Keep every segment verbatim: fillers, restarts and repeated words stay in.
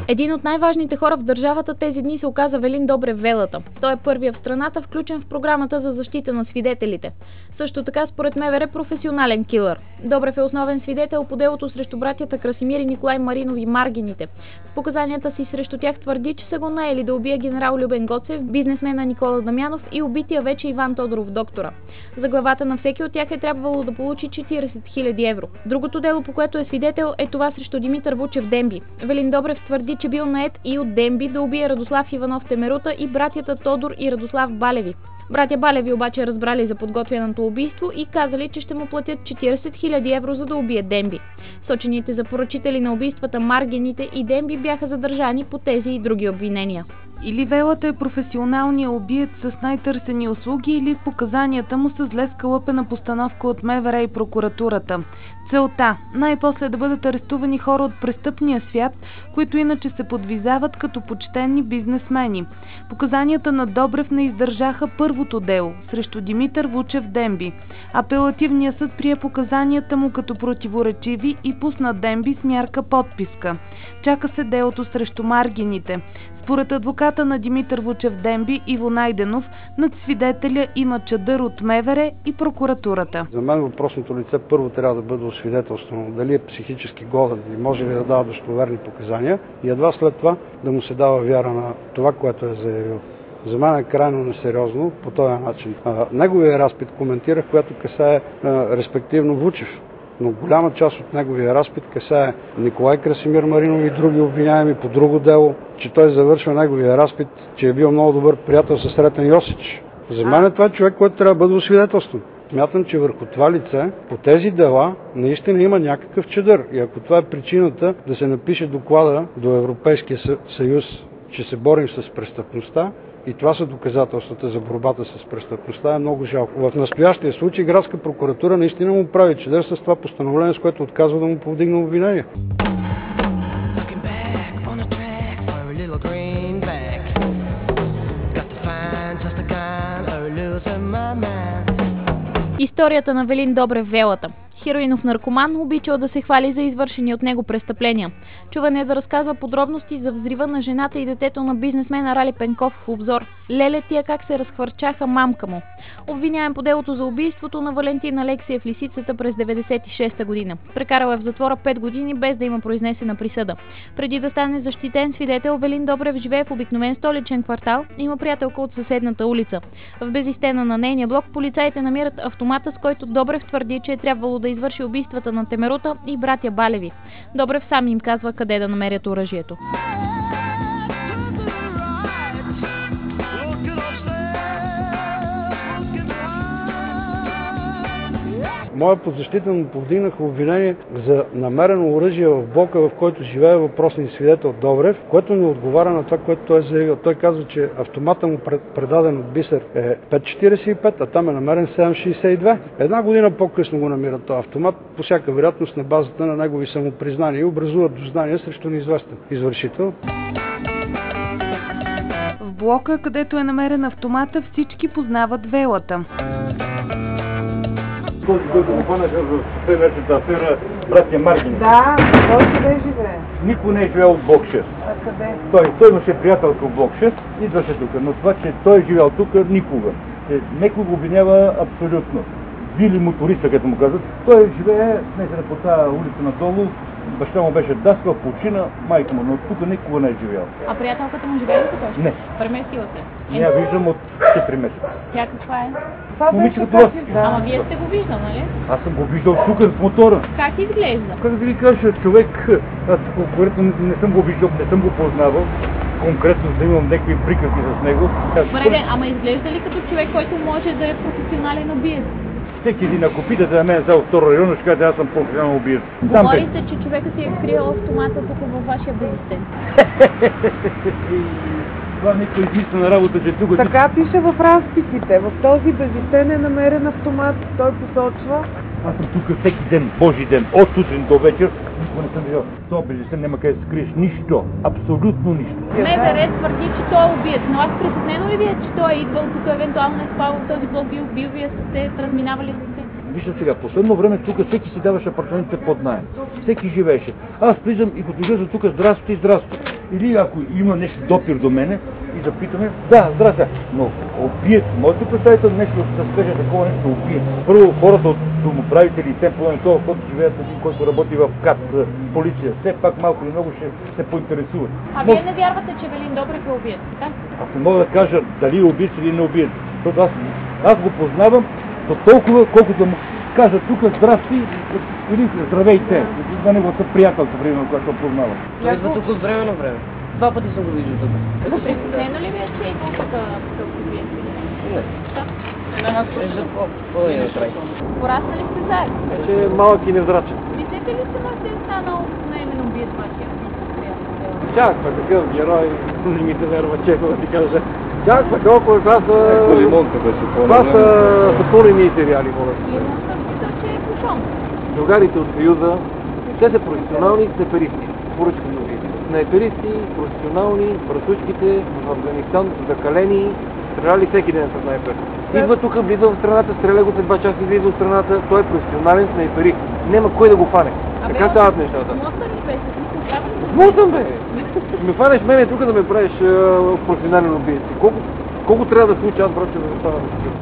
Един от най-важните хора в държавата тези дни се оказа Велин Добрев Велата. Той е първият в страната, включен в програмата за защита на свидетелите. Също така, според МВР, професионален килър. Добрев е основен свидетел по делото срещу братята Красимир и Николай Маринови Маргините. В показанията си срещу тях твърди, че са го наели да убие генерал Любен Гоцев, бизнесмена Никола Дамянов и убития вече Иван Тодоров доктора. За главата на всеки от тях е трябвало да получи четиридесет хиляди евро. Другото дело, по което е свидетел, е това срещу Димитър Вучев Демби. Велин Добрев твърди, че бил нает и от Демби да убие Радослав Иванов Темерута и братята Тодор и Радослав Балеви. Братя Балеви обаче разбрали за подготвяното убийство и казали, че ще му платят четиридесет хиляди евро, за да убие Демби. Сочените за поръчители на убийствата Маргините и Демби бяха задържани по тези и други обвинения. Или Велата е професионалният убиец с най-търсени услуги, или в показанията му са зле скалъпена постановка от МВР и прокуратурата. Целта – най-после да бъдат арестувани хора от престъпния свят, които иначе се подвизават като почтени бизнесмени. Показанията на Добрев не издържаха първото дело срещу Димитър Вучев Демби. Апелативният съд прие показанията му като противоречиви и пусна Демби с мярка подписка. Чака се делото срещу Маргините. Според адвоката на Димитър Вучев Демби, Иво Найденов, над свидетеля има чадър от МВР и прокуратурата. За мен въпросното лице първо трябва да бъде освидетелствано дали е психически годен и може ли да дава достоверни показания и едва след това да му се дава вяра на това, което е заявил. За мен е крайно несериозно по този начин. А, неговия разпит коментирах, което касае а, респективно Вучев. Но голяма част от неговия разпит касае Николай Красимир Маринов и други обвиняеми по друго дело, че той завършва неговия разпит, че е бил много добър приятел с Сретен Йосич. За мен е това човек, който трябва да бъде освидетелстван. Смятам, че върху това лице, по тези дела, наистина има някакъв чадър. И ако това е причината да се напише доклада до Европейския съюз, че се борим с престъпността, и това са доказателствата за борбата с престъпността, е много жалко. В настоящия случай градска прокуратура наистина му прави чадър с това постановление, с което отказва да му повдигне обвинение. Историята на Велин Добрев Велата. Хероинов наркоман обичал да се хвали за извършени от него престъпления. Чуван е да разказва подробности за взрива на жената и детето на бизнесмена Рали Пенков в обзор. Леле тия как се разхвърчаха мамка му. Обвиняем по делото за убийството на Валентин Алексиев Лисицата през деветдесет и шеста година. Прекарал е в затвора пет години без да има произнесена присъда. Преди да стане защитен свидетел, Велин Добрев живее в обикновен столичен квартал и има приятелка от съседната улица. В безистена на нейния блок полицаите намират автомата, с който Добрев твърди, че е трябвало да извърши убийствата на Темерута и братя Балеви. Добрев сам им казва къде да намерят оръжието. Моя подзащитен му повдигнаха обвинение за намерено оръжие в блока, в който живее въпросният свидетел Добрев, което не отговаря на това, което той е заявил. Той казва, че автомата му предаден от Бисер е пет четиридесет и пет, а там е намерен седем шейсет и две. Една година по-късно го намират този автомат, по всяка вероятност на базата на негови самопризнания и образуват дознание срещу неизвестен извършител. В блока, където е намерен автомата, всички познават Велата. Този, който го хванаха в тъй наречената афера братя Маргини. Да, той къде живее? Никой не е живял от блок шест. А къде? Той, той имаше приятелка в блок шест, идваше тук, но това, че той е живял тук, никога. Е, некой го обвинява абсолютно. Били моториста, като му казват. Той живее снесена по тази улица надолу. Баща му беше даскал, почина, майка му, но тук никога не е живял. А приятелката му живее ли тук? Не. Преместила се? Не я виждам от четири месеца. Тя каква е? Това Момиче беше като вас. да. Ама вие сте го виждал, нали? Аз съм го виждал тук с мотора. Как изглежда? Как да ви кажа, човек, аз конкретно не съм го виждал, не съм го познавал. Конкретно да имам някакви приказки с него. Добре, ама изглежда ли като човек, който може да е професионален убиец? Всеки един, ако питате на мен за от втора района, ще кажете, аз съм професионален убиец. Говори се, че човека си е крил автомата тук във вашия безистен. Това някаква измислена работа, че тук... Така пише в разписите. В този безистен е намерен автомат. Той посочва. Аз съм тук всеки ден, Божи ден, от сутрин до вечер. Никога не съм видял. Това безистен няма къде да се скриеш. Нищо. Абсолютно нищо. МВР твърди, че той е убиец, но аз притеснено ли ви е, че той е идвал тук, евентуално е спал в този блок, бил, бил вие сте разминавали с те? Вижте сега, последно време тук всеки си даваше апартаментите под наем. Всеки живееше. Аз влизам и като излеза тук, здрасти, здрасти. Или ако има нещо допир до мене и да питаме, да, здрасте, но убиец, можете да представите нещо да се каже такова нещо убиец? Първо хората от домоправители и те по това, който живеят един, който работи в КАТ, полиция, все пак малко или много ще се поинтересуват. А вие не вярвате, че Велин Добрев е убиец, така? Аз не мога да кажа дали е убиец или не убиец, защото аз, аз го познавам до толкова, колкото да му кажа тук здрасти или здравейте, за неговата приятелка, примерно, която познавам. Той идва тук от време на време. Два пъти съм го виждал тук. Притеснено ли ви е, че е идвал тук такъв убиец? Не. Да. Вижда по-е да прави. Пораснали сте заедно? Вече е малък и невзрачен. Мислите ли, че може да е станал наимен убиец вашия приятел? Чаква такъв герой, не ми се верва честно да ти кажа. Чаква толкова, това са... Лимонка беше Това са съпорени сериали, моля. Лимонка мисля, че е кушон. Другарите от Съюза, те са професионални снайперисти. Поръчка много. Снайперисти, професионални, братучките в Афганистан са закалени, стреляли всеки ден с снайпер. Идва тук, влиза в страната, стреля го след два часа, излиза от страната, той е професионален снайперист. Няма кой да го фане. Така стават нещата. Смутан ли беше? Смутан бе! Ме фанеш мене тук да ме правиш професионален убиец. Колко, колко трябва да случи аз, брат, да не стана да си?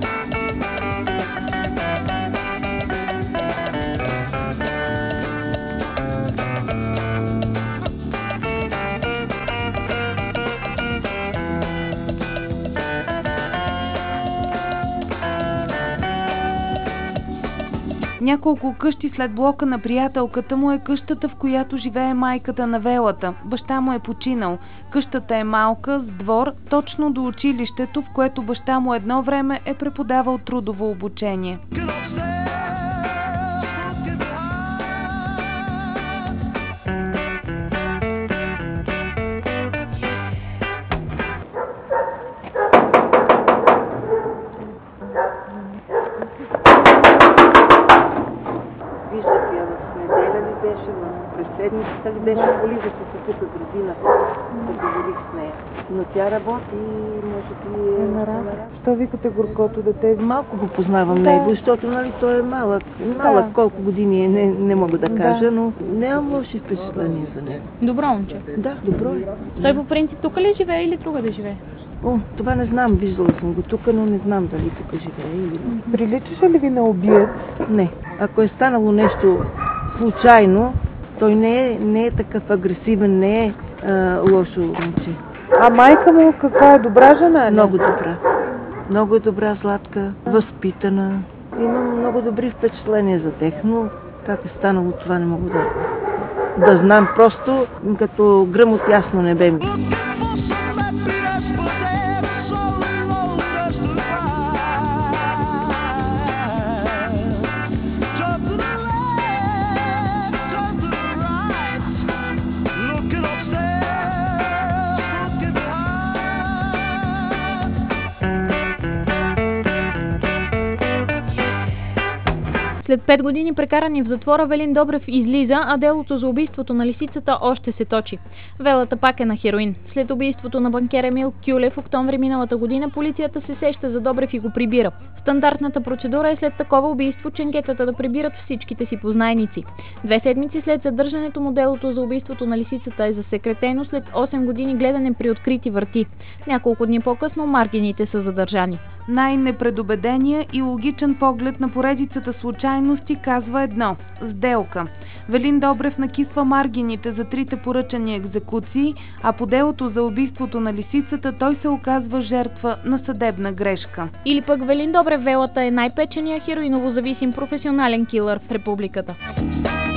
Няколко къщи след блока на приятелката му е къщата, в която живее майката на Велата. Баща му е починал. Къщата е малка, с двор, точно до училището, в което баща му едно време е преподавал трудово обучение. Седмицата ли беше, полиза се тук градина, да говорих с нея. Но тя работи и може би е Намара. Що викате горкото дете? Малко го познавам да. Него, защото нали, той е малък. Малък да. Колко години е, не, не мога да кажа, да. Но нямам лоши впечатления за него. Добро момче. Да, добро е. Той по принцип тук ли живее или друга да живее? О, това не знам, виждала съм го тук, но не знам дали тук живее или не. Приличаше ли ви на убиец? Не. Ако е станало нещо случайно, той не е, не е такъв агресивен, не е а, лошо момче. А майка му каква е? Добра жена? Не? Много добра. Много е добра, сладка, възпитана. Имам много добри впечатления за тях, но как е станало това не мога да, да знам. Просто като гръм от ясно небе ми. След пет години прекарани в затвора, Велин Добрев излиза, а делото за убийството на лисицата още се точи. Велата пак е на хероин. След убийството на банкер Емил Кюлев в октомври миналата година, полицията се сеща за Добрев и го прибира. Стандартната процедура е след такова убийство ченгетата да прибират всичките си познайници. Две седмици след задържането му, делото за убийството на лисицата е засекретено след осем години гледане при открити врати. Няколко дни по-късно маргините са задържани. Най-непредубедения и логичен поглед на поредицата случайности казва едно – сделка. Велин Добрев накисва маргините за трите поръчани екзекуции, а по делото за убийството на лисицата той се оказва жертва на съдебна грешка. Или пък Велин Добрев Велата е най-печения хероиново зависим професионален килър в републиката.